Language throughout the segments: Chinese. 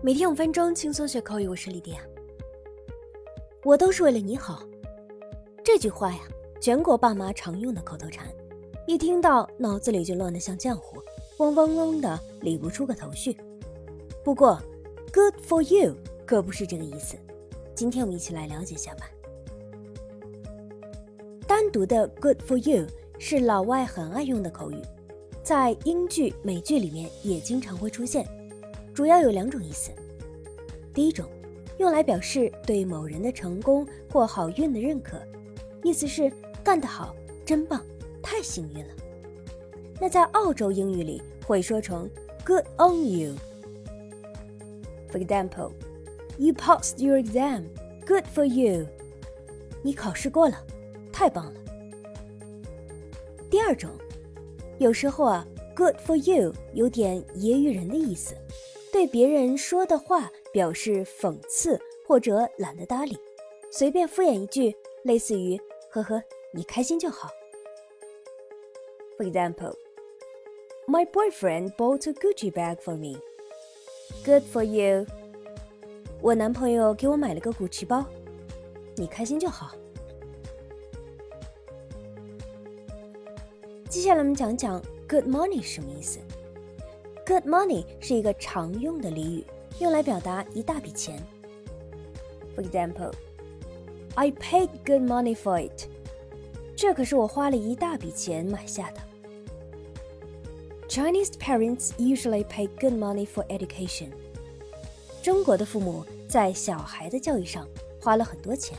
每天5分钟轻松学口语，我是莉迪亚。我都是为了你好，这句话呀，全国爸妈常用的口头禅，一听到脑子里就乱得像浆糊，嗡嗡嗡的理不出个头绪。不过 good for you 可不是这个意思，今天我们一起来了解一下吧。单独的 good for you 是老外很爱用的口语，在英剧、美剧里面也经常会出现，主要有2种意思。第一种，用来表示对某人的成功或好运的认可，意思是干得好，真棒，太幸运了。那在澳洲英语里会说成 good on you。 For example, you passed your exam, good for you. 你考试过了，太棒了。第二种，有时候good for you 有点揶揄人的意思，对别人说的话表示讽刺或者懒得搭理，随便敷衍一句，类似于呵呵，你开心就好。For example, my boyfriend bought a Gucci bag for me. Good for you. 我男朋友给我买了个古奇包，你开心就好。接下来我们讲讲 good money 是什么意思。 Good money 是一个常用的俚语，用来表达一大笔钱。 For example, I paid good money for it. 这可是我花了一大笔钱买下的。 Chinese parents usually pay good money for education. 中国的父母在小孩的教育上花了很多钱。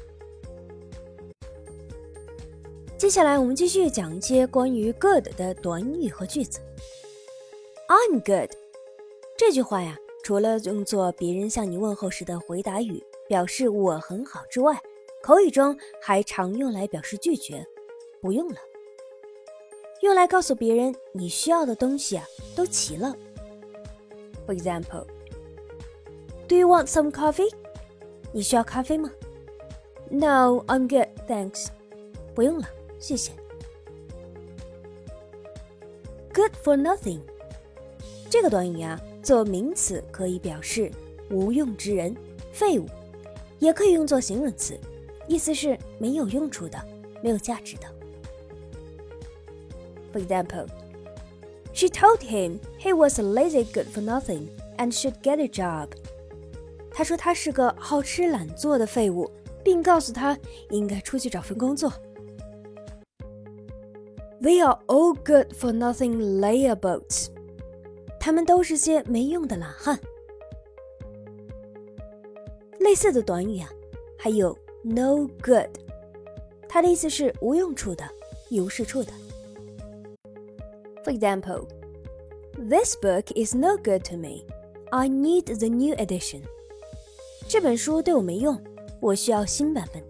接下来我们继续讲一些关于 good 的短语和句子。 I'm good 这句话呀，除了用作别人向你问候时的回答语，表示我很好之外，口语中还常用来表示拒绝，不用了，用来告诉别人你需要的东西都齐了。 For example, do you want some coffee? 你需要咖啡吗？ No, I'm good, thanks. 不用了，谢谢。 Good for nothing 这个短语做名词可以表示无用之人、废物，也可以用作形容词，意思是没有用处的、没有价值的。 For example, she told him he was a lazy good for nothing and should get a job. 她说他是个好吃懒做的废物，并告诉他应该出去找份工作。They are all good for nothing layabouts. 他们都是些没用的懒汉。类似的短语还有 no good， 它的意思是无用处的、一无是处的。For example, this book is no good to me. I need the new edition. 这本书对我没用，我需要新版本的。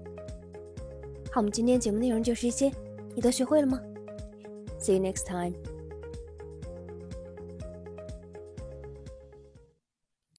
好，我们今天节目内容就是这些，你都学会了吗？ See you next time.